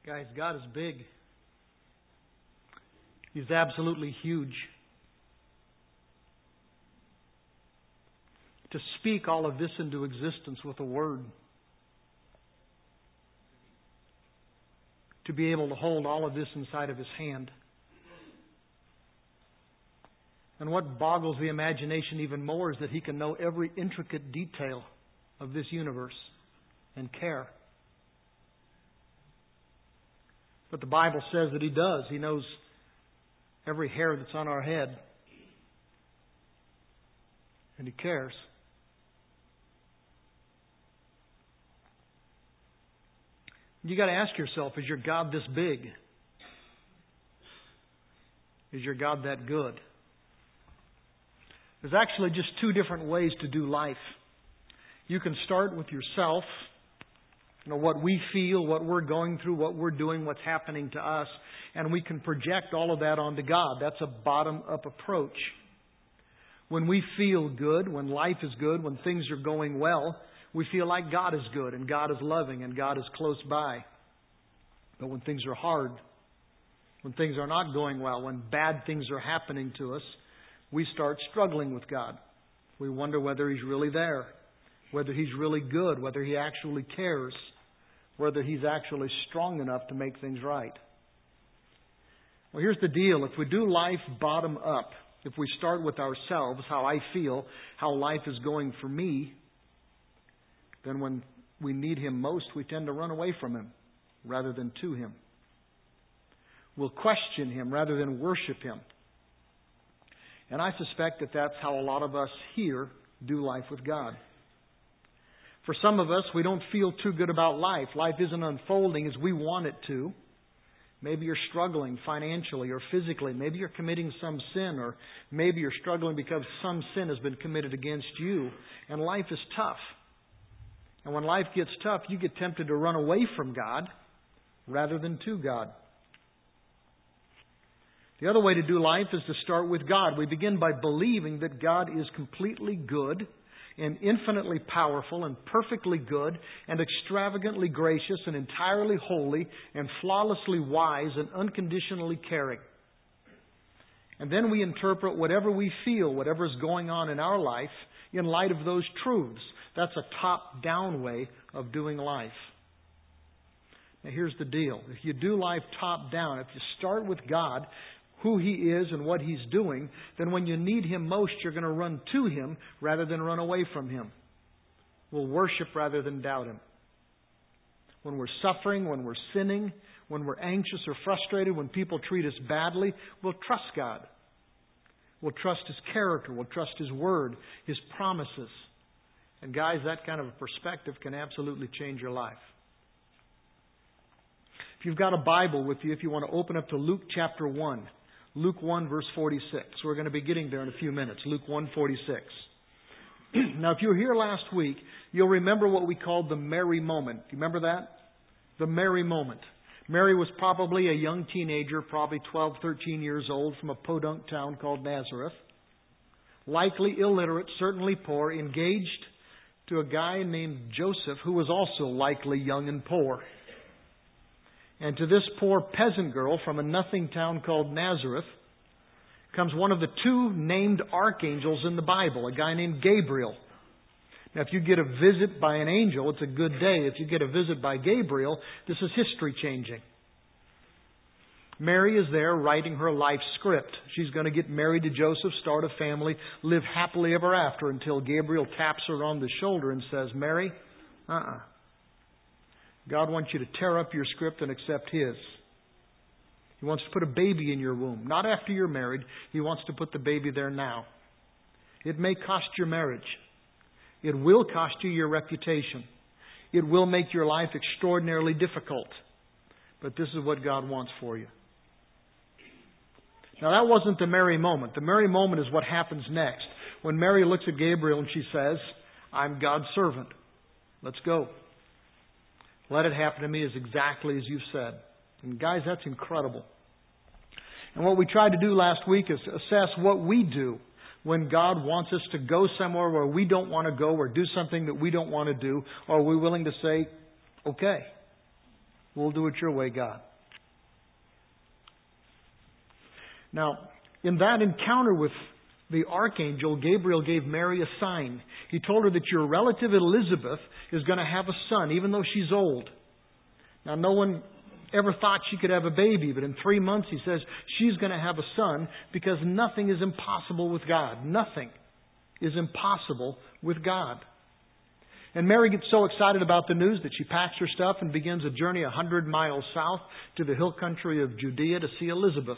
Guys, God is big. He's absolutely huge. To speak all of this into existence with a word. To be able to hold all of this inside of His hand. And what boggles the imagination even more is that He can know every intricate detail of this universe and care. But the Bible says that He does. He knows every hair that's on our head. And He cares. You got to ask yourself, is your God this big? Is your God that good? There's actually just two different ways to do life. You can start with yourself. What we feel, what we're going through, what we're doing, what's happening to us. And we can project all of that onto God. That's a bottom-up approach. When we feel good, when life is good, when things are going well, we feel like God is good and God is loving and God is close by. But when things are hard, when things are not going well, when bad things are happening to us, we start struggling with God. We wonder whether He's really there, whether He's really good, whether He actually cares, whether He's actually strong enough to make things right. Well, here's the deal. If we do life bottom up, if we start with ourselves, how I feel, how life is going for me, then when we need Him most, we tend to run away from Him rather than to Him. We'll question Him rather than worship Him. And I suspect that that's how a lot of us here do life with God. For some of us, we don't feel too good about life. Life isn't unfolding as we want it to. Maybe you're struggling financially or physically. Maybe you're committing some sin, or maybe you're struggling because some sin has been committed against you. And life is tough. And when life gets tough, you get tempted to run away from God rather than to God. The other way to do life is to start with God. We begin by believing that God is completely good and infinitely powerful and perfectly good and extravagantly gracious and entirely holy and flawlessly wise and unconditionally caring. And then we interpret whatever we feel, whatever is going on in our life, in light of those truths. That's a top-down way of doing life. Now here's the deal. If you do life top-down, if you start with God, who He is and what He's doing, then when you need Him most, you're going to run to Him rather than run away from Him. We'll worship rather than doubt Him. When we're suffering, when we're sinning, when we're anxious or frustrated, when people treat us badly, we'll trust God. We'll trust His character. We'll trust His Word, His promises. And guys, that kind of a perspective can absolutely change your life. If you've got a Bible with you, if you want to open up to Luke chapter 1. Luke 1 verse 46. We're going to be getting there in a few minutes. Luke 1:46. Now, if you were here last week, you'll remember what we called the Mary moment. Do you remember that? The Mary moment. Mary was probably a young teenager, probably 12, 13 years old, from a podunk town called Nazareth. Likely illiterate, certainly poor, engaged to a guy named Joseph, who was also likely young and poor. And to this poor peasant girl from a nothing town called Nazareth comes one of the two named archangels in the Bible, a guy named Gabriel. Now, if you get a visit by an angel, it's a good day. If you get a visit by Gabriel, this is history changing. Mary is there writing her life script. She's going to get married to Joseph, start a family, live happily ever after, until Gabriel taps her on the shoulder and says, Mary, God wants you to tear up your script and accept His. He wants to put a baby in your womb. Not after you're married. He wants to put the baby there now. It may cost your marriage. It will cost you your reputation. It will make your life extraordinarily difficult. But this is what God wants for you. Now, that wasn't the Mary moment. The Mary moment is what happens next. When Mary looks at Gabriel and she says, I'm God's servant. Let's go. Let it happen to me as exactly as you've said. And guys, that's incredible. And what we tried to do last week is assess what we do when God wants us to go somewhere where we don't want to go, or do something that we don't want to do. Or are we willing to say, okay? We'll do it your way, God. Now, in that encounter with the archangel, Gabriel gave Mary a sign. He told her that your relative Elizabeth is going to have a son, even though she's old. Now, no one ever thought she could have a baby, but in 3 months, he says, she's going to have a son because nothing is impossible with God. Nothing is impossible with God. And Mary gets so excited about the news that she packs her stuff and begins a journey 100 miles south to the hill country of Judea to see Elizabeth.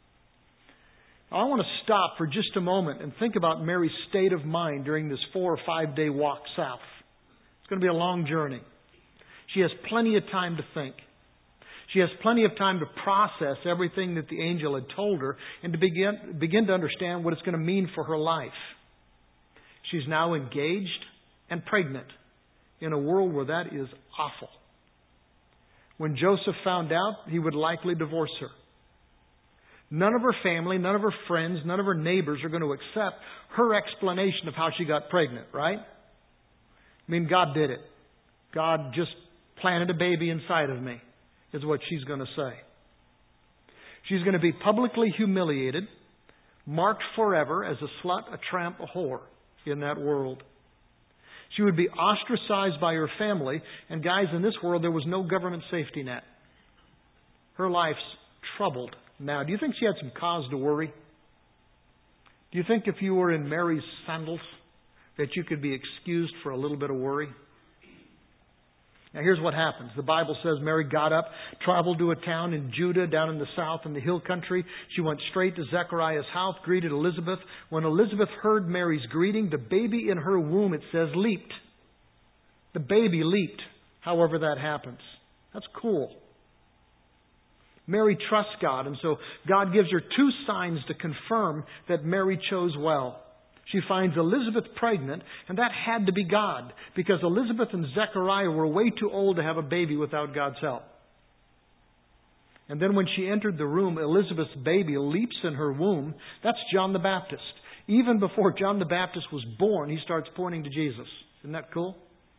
I want to stop for just a moment and think about Mary's state of mind during this 4 or 5 day walk south. It's going to be a long journey. She has plenty of time to think. She has plenty of time to process everything that the angel had told her and to begin to understand what it's going to mean for her life. She's now engaged and pregnant in a world where that is awful. When Joseph found out, he would likely divorce her. None of her family, none of her friends, none of her neighbors are going to accept her explanation of how she got pregnant, right? I mean, God did it. God just planted a baby inside of me, is what she's going to say. She's going to be publicly humiliated, marked forever as a slut, a tramp, a whore in that world. She would be ostracized by her family, and guys, in this world there was no government safety net. Her life's troubled. Now, do you think she had some cause to worry? Do you think if you were in Mary's sandals that you could be excused for a little bit of worry? Now, here's what happens. The Bible says Mary got up, traveled to a town in Judah, down in the south in the hill country. She went straight to Zechariah's house, greeted Elizabeth. When Elizabeth heard Mary's greeting, the baby in her womb, it says, leaped. The baby leaped, however that happens. That's cool. Mary trusts God, and so God gives her 2 signs to confirm that Mary chose well. She finds Elizabeth pregnant, and that had to be God, because Elizabeth and Zechariah were way too old to have a baby without God's help. And then when she entered the room, Elizabeth's baby leaps in her womb. That's John the Baptist. Even before John the Baptist was born, he starts pointing to Jesus. Isn't that cool?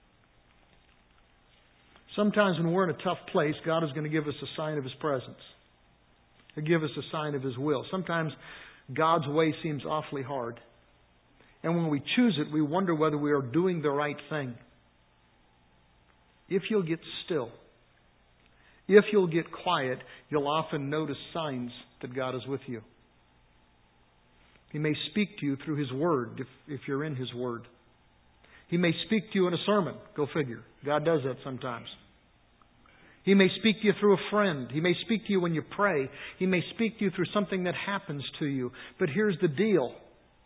Sometimes when we're in a tough place, God is going to give us a sign of His presence. He'll give us a sign of His will. Sometimes God's way seems awfully hard. And when we choose it, we wonder whether we are doing the right thing. If you'll get still, if you'll get quiet, you'll often notice signs that God is with you. He may speak to you through His Word, if you're in His Word. He may speak to you in a sermon. Go figure. God does that sometimes. He may speak to you through a friend. He may speak to you when you pray. He may speak to you through something that happens to you. But here's the deal.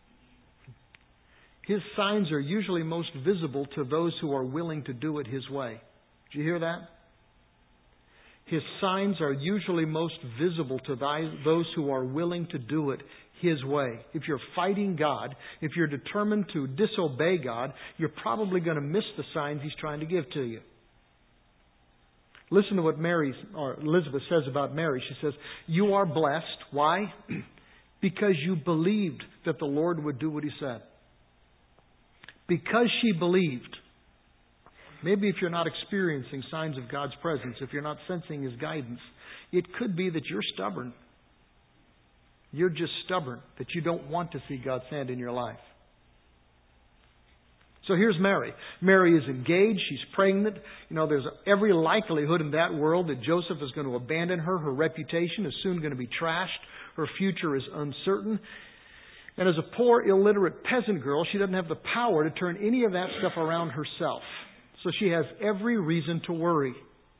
His signs are usually most visible to those who are willing to do it His way. Did you hear that? His signs are usually most visible to those who are willing to do it His way. If you're fighting God, if you're determined to disobey God, you're probably going to miss the signs He's trying to give to you. Listen to what Elizabeth says about Mary. She says, "You are blessed." Why? Because you believed that the Lord would do what He said. Because she believed. Maybe if you're not experiencing signs of God's presence, if you're not sensing His guidance, it could be that you're stubborn. You're just stubborn, that you don't want to see God's hand in your life. So here's Mary. Mary is engaged. She's pregnant. There's every likelihood in that world that Joseph is going to abandon her. Her reputation is soon going to be trashed. Her future is uncertain. And as a poor, illiterate peasant girl, she doesn't have the power to turn any of that stuff around herself. So she has every reason to worry.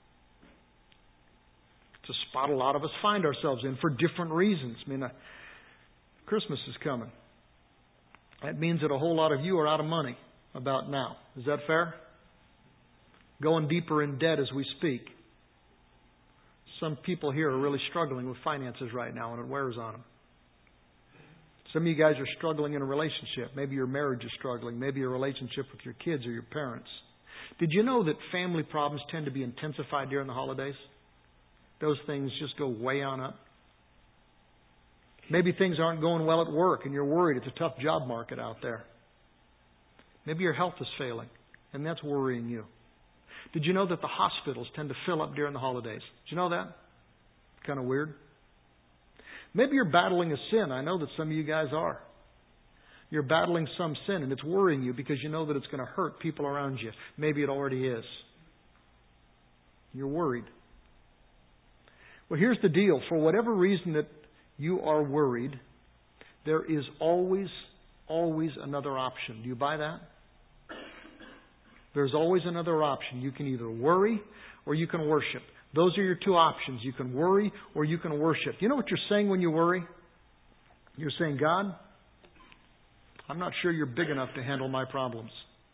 It's a spot a lot of us find ourselves in for different reasons. Christmas is coming. That means that a whole lot of you are out of money about now. Is that fair? Going deeper in debt as we speak. Some people here are really struggling with finances right now, and it wears on them. Some of you guys are struggling in a relationship. Maybe your marriage is struggling. Maybe your relationship with your kids or your parents. Did you know that family problems tend to be intensified during the holidays? Those things just go way on up. Maybe things aren't going well at work and you're worried. It's a tough job market out there. Maybe your health is failing and that's worrying you. Did you know that the hospitals tend to fill up during the holidays? Did you know that? Kind of weird. Maybe you're battling a sin. I know that some of you guys are. You're battling some sin and it's worrying you because you know that it's going to hurt people around you. Maybe it already is. You're worried. Well, here's the deal. For whatever reason that you are worried, there is always another option. Do you buy that? There's always another option. You can either worry or you can worship. Those are your two options. You can worry or you can worship. You know what you're saying when you worry? You're saying, God, I'm not sure you're big enough to handle my problems.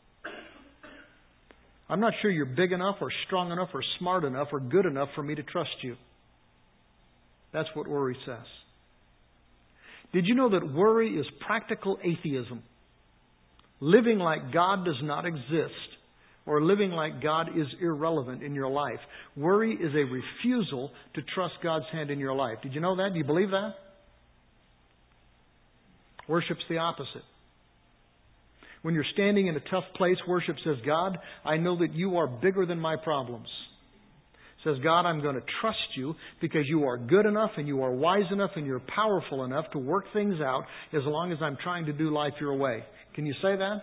I'm not sure you're big enough or strong enough or smart enough or good enough for me to trust you. That's what worry says. Did you know that worry is practical atheism? Living like God does not exist or living like God is irrelevant in your life. Worry is a refusal to trust God's hand in your life. Did you know that? Do you believe that? Worship's the opposite. When you're standing in a tough place, worship says, God, I know that you are bigger than my problems. It says, God, I'm going to trust you because you are good enough and you are wise enough and you're powerful enough to work things out as long as I'm trying to do life your way. Can you say that?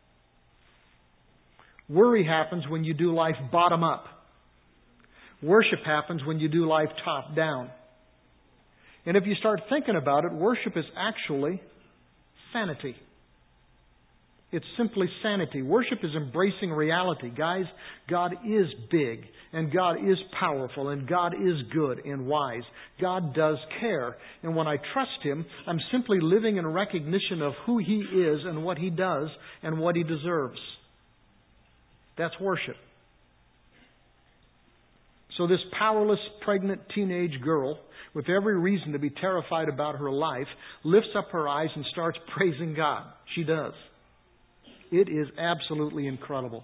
Worry happens when you do life bottom up. Worship happens when you do life top down. And if you start thinking about it, worship is actually sanity. It's simply sanity. Worship is embracing reality. Guys, God is big and God is powerful and God is good and wise. God does care. And when I trust Him, I'm simply living in recognition of who He is and what He does and what He deserves. That's worship. So this powerless, pregnant teenage girl, with every reason to be terrified about her life, lifts up her eyes and starts praising God. She does. It is absolutely incredible.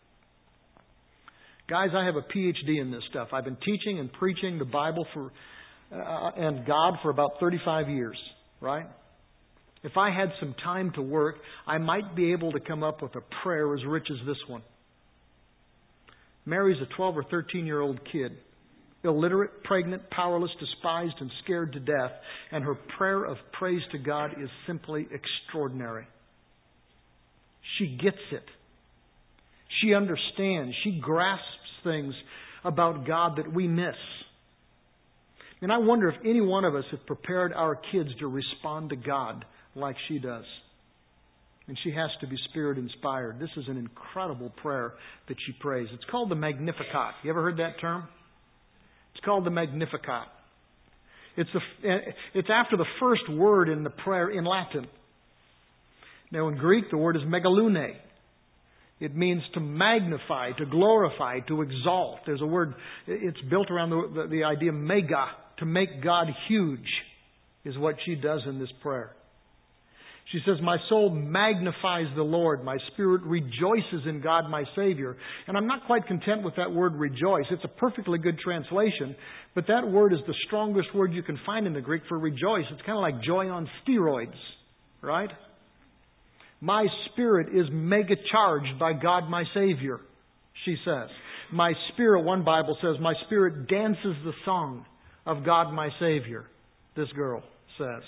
Guys, I have a PhD in this stuff. I've been teaching and preaching the Bible and God for about 35 years, right? If I had some time to work, I might be able to come up with a prayer as rich as this one. Mary's a 12 or 13-year-old kid, illiterate, pregnant, powerless, despised, and scared to death, and her prayer of praise to God is simply extraordinary. She gets it. She understands. She grasps things about God that we miss. And I wonder if any one of us have prepared our kids to respond to God like she does. And she has to be Spirit inspired. This is an incredible prayer that she prays. It's called the Magnificat. You ever heard that term? It's called the Magnificat. It's after the first word in the prayer in Latin. Now in Greek, the word is megalune. It means to magnify, to glorify, to exalt. There's a word, it's built around the idea mega, to make God huge, is what she does in this prayer. She says, my soul magnifies the Lord. My spirit rejoices in God my Savior. And I'm not quite content with that word rejoice. It's a perfectly good translation. But that word is the strongest word you can find in the Greek for rejoice. It's kind of like joy on steroids, right? My spirit is mega charged by God my Savior, she says. My spirit, one Bible says, my spirit dances the song of God my Savior, this girl says.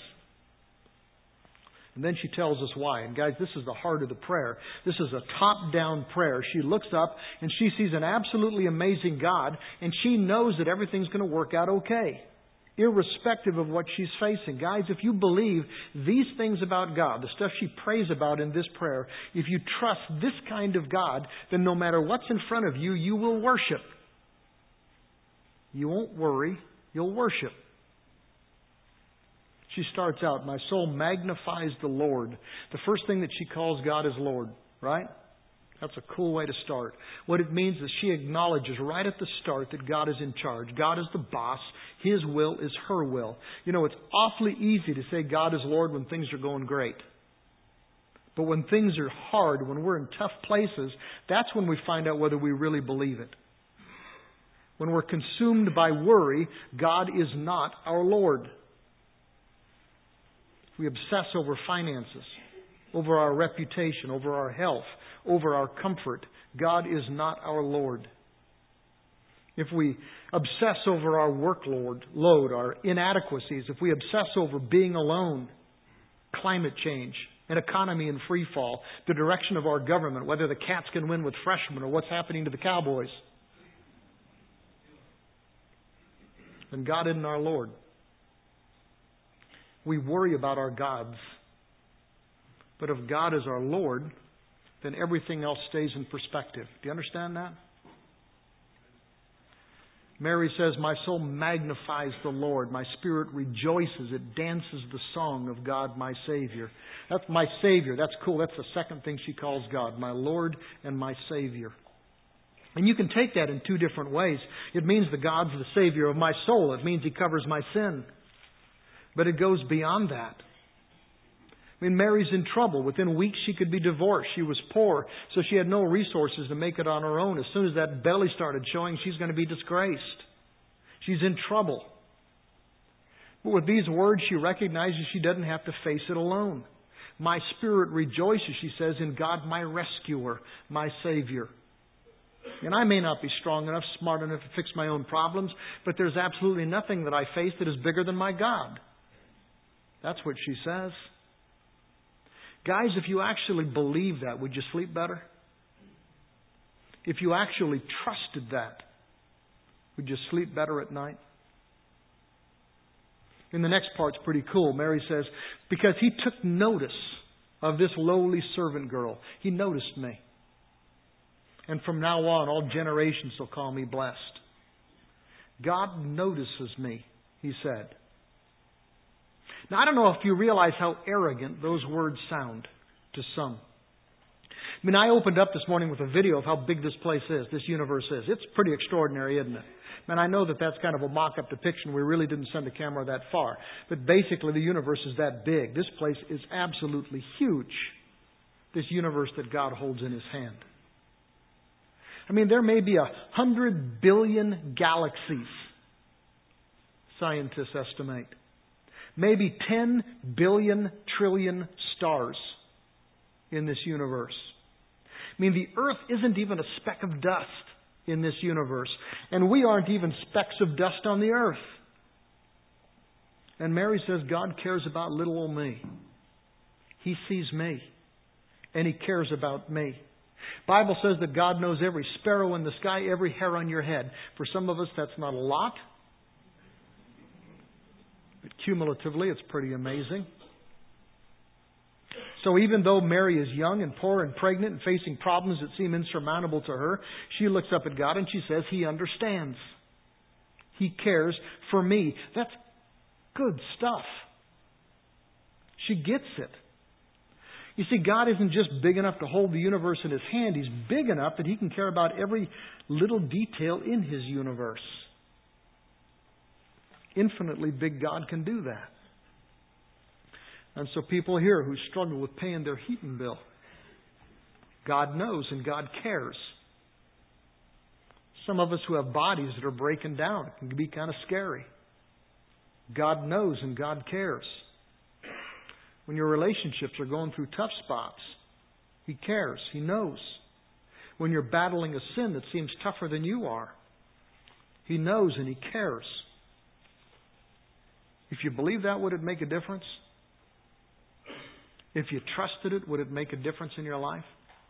And then she tells us why. And guys, this is the heart of the prayer. This is a top-down prayer. She looks up and she sees an absolutely amazing God, and she knows that everything's going to work out okay, irrespective of what she's facing. Guys, if you believe these things about God, the stuff she prays about in this prayer, if you trust this kind of God, then no matter what's in front of you, you will worship. You won't worry, you'll worship. She starts out, my soul magnifies the Lord. The first thing that she calls God is Lord, right? That's a cool way to start. What it means is she acknowledges right at the start that God is in charge. God is the boss. His will is her will. You know, it's awfully easy to say God is Lord when things are going great. But when things are hard, when we're in tough places, that's when we find out whether we really believe it. When we're consumed by worry, God is not our Lord. We obsess over finances, over our reputation, over our health, over our comfort. God is not our Lord. if we obsess over our workload, our inadequacies, if we obsess over being alone, climate change, an economy in free fall, the direction of our government, whether the Cats can win with freshmen or what's happening to the Cowboys, then God isn't our Lord. We worry about our gods. But if God is our Lord, then everything else stays in perspective. Do you understand that? Mary says, my soul magnifies the Lord. My spirit rejoices. It dances the song of God, my Savior. That's my Savior. That's cool. That's the second thing she calls God, my Lord and my Savior. And you can take that in two different ways. It means that God's the Savior of my soul. It means He covers my sin. But it goes beyond that. I mean, Mary's in trouble. Within weeks she could be divorced. She was poor, so she had no resources to make it on her own. As soon as that belly started showing, she's going to be disgraced. She's in trouble. But with these words, she recognizes she doesn't have to face it alone. My spirit rejoices, she says, in God, my rescuer, my Savior. And I may not be strong enough, smart enough to fix my own problems, but there's absolutely nothing that I face that is bigger than my God. That's what she says. Guys, if you actually believe that, would you sleep better? If you actually trusted that, would you sleep better at night? And the next part's pretty cool. Mary says, because He took notice of this lowly servant girl. He noticed me. And from now on, all generations will call me blessed. God notices me, He said. Now, I don't know if you realize how arrogant those words sound to some. I mean, I opened up this morning with a video of how big this place is, this universe is. It's pretty extraordinary, isn't it? And I know that that's kind of a mock-up depiction. We really didn't send the camera that far. But basically, the universe is that big. This place is absolutely huge, this universe that God holds in His hand. I mean, there may be 100 billion galaxies, scientists estimate. Maybe 10 billion trillion stars in this universe. I mean, the earth isn't even a speck of dust in this universe. And we aren't even specks of dust on the earth. And Mary says, God cares about little old me. He sees me. And He cares about me. Bible says that God knows every sparrow in the sky, every hair on your head. For some of us, that's not a lot. But cumulatively, it's pretty amazing. So even though Mary is young and poor and pregnant and facing problems that seem insurmountable to her, she looks up at God and she says, He understands. He cares for me. That's good stuff. She gets it. You see, God isn't just big enough to hold the universe in His hand. He's big enough that He can care about every little detail in His universe. Infinitely big God can do that. And so people here who struggle with paying their heating bill, God knows and God cares. Some of us who have bodies that are breaking down, it can be kind of scary. God knows and God cares. When your relationships are going through tough spots, He cares. He knows. When you're battling a sin that seems tougher than you are, He knows and He cares. If you believe that, would it make a difference? If you trusted it, would it make a difference in your life?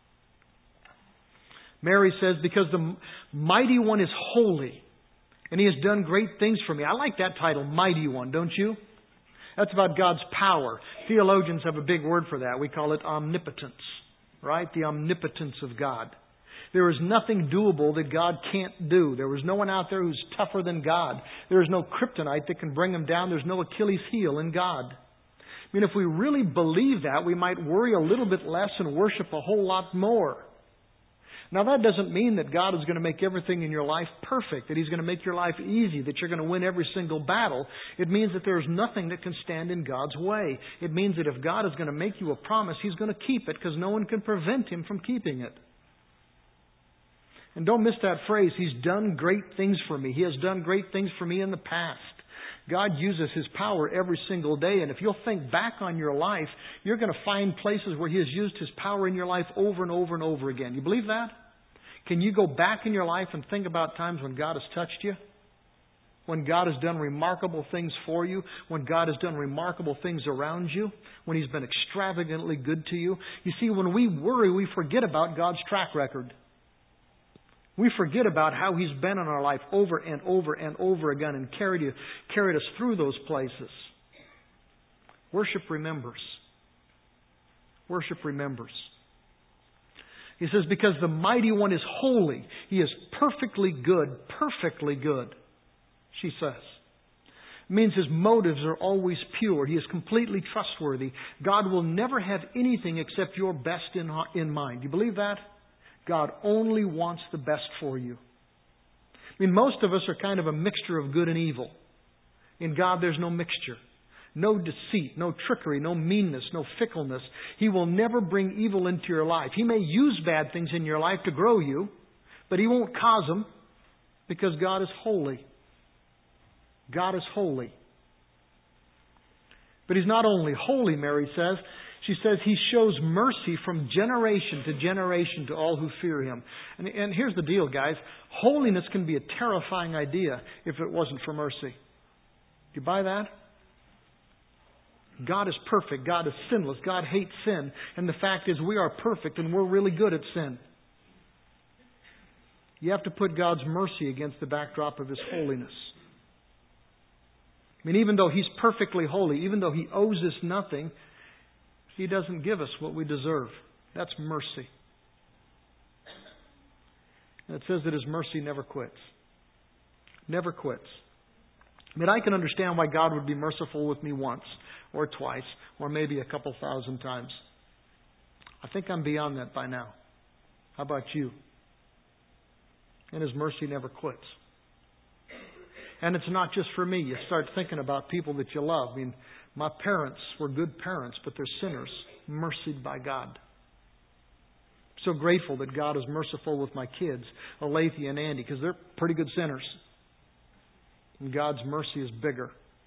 Mary says, because the Mighty One is holy, and He has done great things for me. I like that title, Mighty One, don't you? That's about God's power. Theologians have a big word for that. We call it omnipotence, right? The omnipotence of God. There is nothing doable that God can't do. There is no one out there who's tougher than God. There is no kryptonite that can bring Him down. There's no Achilles heel in God. I mean, if we really believe that, we might worry a little bit less and worship a whole lot more. Now, that doesn't mean that God is going to make everything in your life perfect, that He's going to make your life easy, that you're going to win every single battle. It means that there's nothing that can stand in God's way. It means that if God is going to make you a promise, He's going to keep it, because no one can prevent Him from keeping it. And don't miss that phrase, He's done great things for me. He has done great things for me in the past. God uses His power every single day. And if you'll think back on your life, you're going to find places where He has used His power in your life over and over and over again. You believe that? Can you go back in your life and think about times when God has touched you? When God has done remarkable things for you? When God has done remarkable things around you? When He's been extravagantly good to you? You see, when we worry, we forget about God's track record. We forget about how He's been in our life over and over and over again and carried us through those places. Worship remembers. Worship remembers. He says, because the Mighty One is holy. He is perfectly good. Perfectly good, she says. It means His motives are always pure. He is completely trustworthy. God will never have anything except your best in mind. Do you believe that? God only wants the best for you. I mean, most of us are kind of a mixture of good and evil. In God, there's no mixture. No deceit, no trickery, no meanness, no fickleness. He will never bring evil into your life. He may use bad things in your life to grow you, but He won't cause them because God is holy. God is holy. But He's not only holy, Mary says. She says He shows mercy from generation to generation to all who fear Him. And here's the deal, guys. Holiness can be a terrifying idea if it wasn't for mercy. Do you buy that? God is perfect. God is sinless. God hates sin. And the fact is we are perfect and we're really good at sin. You have to put God's mercy against the backdrop of His holiness. I mean, even though He's perfectly holy, even though He owes us nothing, He doesn't give us what we deserve. That's mercy. And it says that His mercy never quits. Never quits. I mean, I can understand why God would be merciful with me once or twice or maybe a couple thousand times. I think I'm beyond that by now. How about you? And His mercy never quits. And it's not just for me. You start thinking about people that you love. I mean, my parents were good parents, but they're sinners, mercied by God. I'm so grateful that God is merciful with my kids, Alethea and Andy, because they're pretty good sinners. And God's mercy is bigger.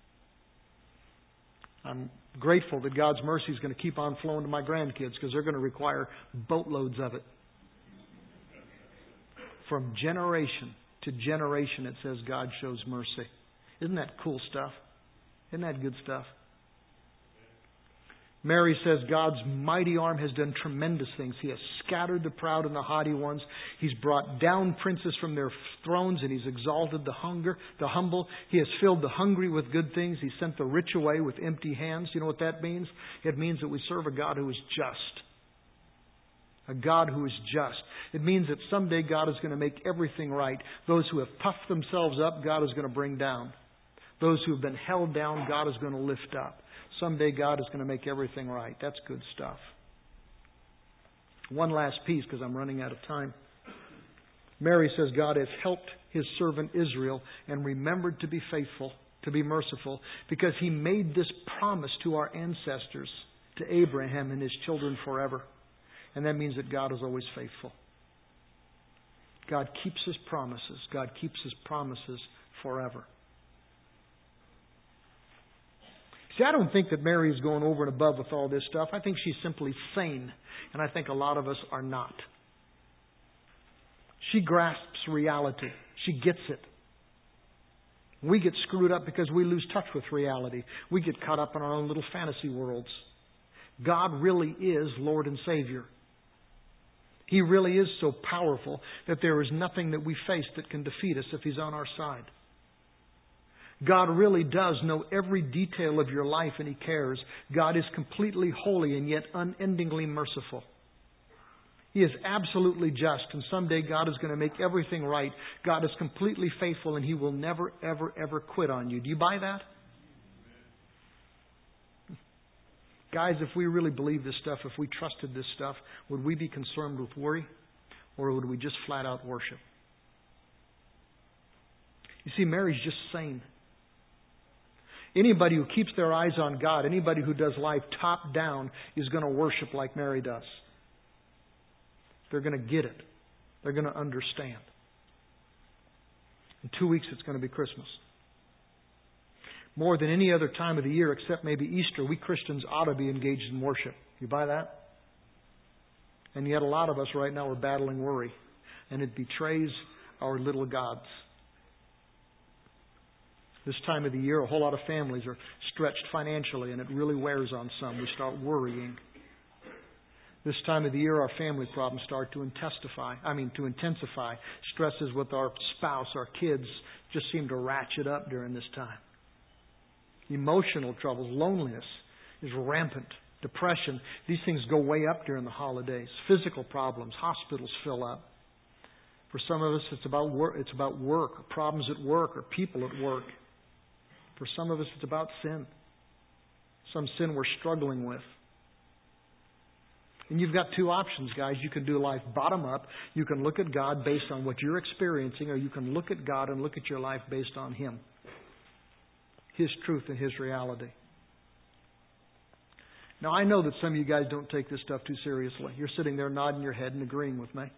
I'm grateful that God's mercy is going to keep on flowing to my grandkids because they're going to require boatloads of it. From generation to generation, it says God shows mercy. Isn't that cool stuff? Isn't that good stuff? Mary says God's mighty arm has done tremendous things. He has scattered the proud and the haughty ones. He's brought down princes from their thrones and He's exalted the humble. He has filled the hungry with good things. He sent the rich away with empty hands. You know what that means? It means that we serve a God who is just. A God who is just. It means that someday God is going to make everything right. Those who have puffed themselves up, God is going to bring down. Those who have been held down, God is going to lift up. Someday God is going to make everything right. That's good stuff. One last piece because I'm running out of time. Mary says God has helped His servant Israel and remembered to be faithful, to be merciful, because He made this promise to our ancestors, to Abraham and his children forever. And that means that God is always faithful. God keeps His promises. God keeps His promises forever. See, I don't think that Mary is going over and above with all this stuff. I think she's simply sane. And I think a lot of us are not. She grasps reality. She gets it. We get screwed up because we lose touch with reality. We get caught up in our own little fantasy worlds. God really is Lord and Savior. He really is so powerful that there is nothing that we face that can defeat us if He's on our side. God really does know every detail of your life and He cares. God is completely holy and yet unendingly merciful. He is absolutely just, and someday God is going to make everything right. God is completely faithful and He will never, ever, ever quit on you. Do you buy that? Guys, if we really believe this stuff, if we trusted this stuff, would we be concerned with worry? Or would we just flat out worship? You see, Mary's just sane. Anybody who keeps their eyes on God, anybody who does life top down, is going to worship like Mary does. They're going to get it. They're going to understand. In 2 weeks, it's going to be Christmas. More than any other time of the year, except maybe Easter, we Christians ought to be engaged in worship. You buy that? And yet a lot of us right now are battling worry. and it betrays our little gods. This time of the year, a whole lot of families are stretched financially, and it really wears on some. We start worrying. This time of the year, our family problems start to intensify. Stresses with our spouse, our kids, just seem to ratchet up during this time. Emotional troubles, loneliness is rampant. Depression, these things go way up during the holidays. Physical problems, hospitals fill up. For some of us, it's about work, or problems at work, or people at work. For some of us, it's about sin. Some sin we're struggling with. And you've got two options, guys. You can do life bottom up. You can look at God based on what you're experiencing, or you can look at God and look at your life based on Him. His truth and His reality. Now, I know that some of you guys don't take this stuff too seriously. You're sitting there nodding your head and agreeing with me.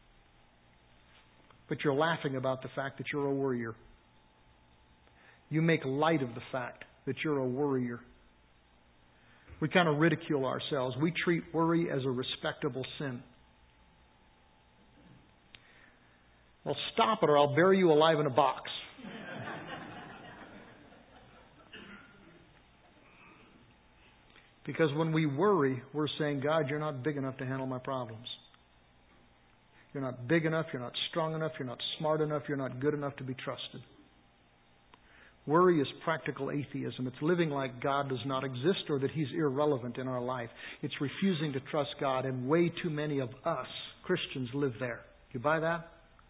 But you're laughing about the fact that you're a worrier. You make light of the fact that you're a worrier. We kind of ridicule ourselves. We treat worry as a respectable sin. Well, stop it or I'll bury you alive in a box. Because when we worry, we're saying, God, you're not big enough to handle my problems. You're not big enough, you're not strong enough, you're not smart enough, you're not good enough to be trusted. Worry is practical atheism. It's living like God does not exist or that He's irrelevant in our life. It's refusing to trust God, and way too many of us, Christians, live there. You buy that?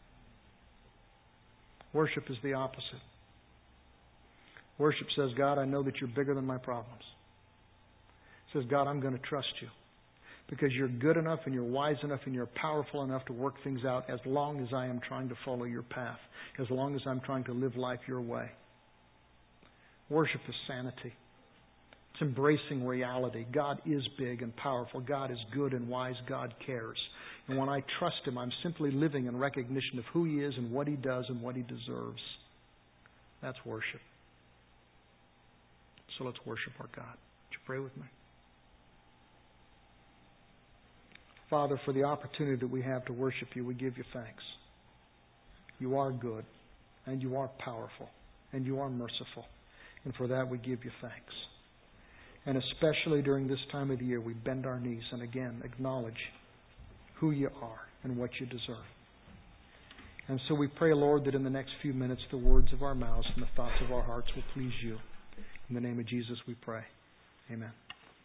Worship is the opposite. Worship says, God, I know that you're bigger than my problems. It says, God, I'm going to trust you because you're good enough and you're wise enough and you're powerful enough to work things out as long as I am trying to follow your path, as long as I'm trying to live life your way. Worship is sanity. It's embracing reality. God is big and powerful. God is good and wise. God cares. And when I trust Him, I'm simply living in recognition of who He is and what He does and what He deserves. That's worship. So let's worship our God. Would you pray with me? Father, for the opportunity that we have to worship You, we give You thanks. You are good, and You are powerful, and You are merciful. And for that we give You thanks. And especially during this time of the year, we bend our knees and again acknowledge who You are and what You deserve. And so we pray, Lord, that in the next few minutes the words of our mouths and the thoughts of our hearts will please You. In the name of Jesus we pray. Amen.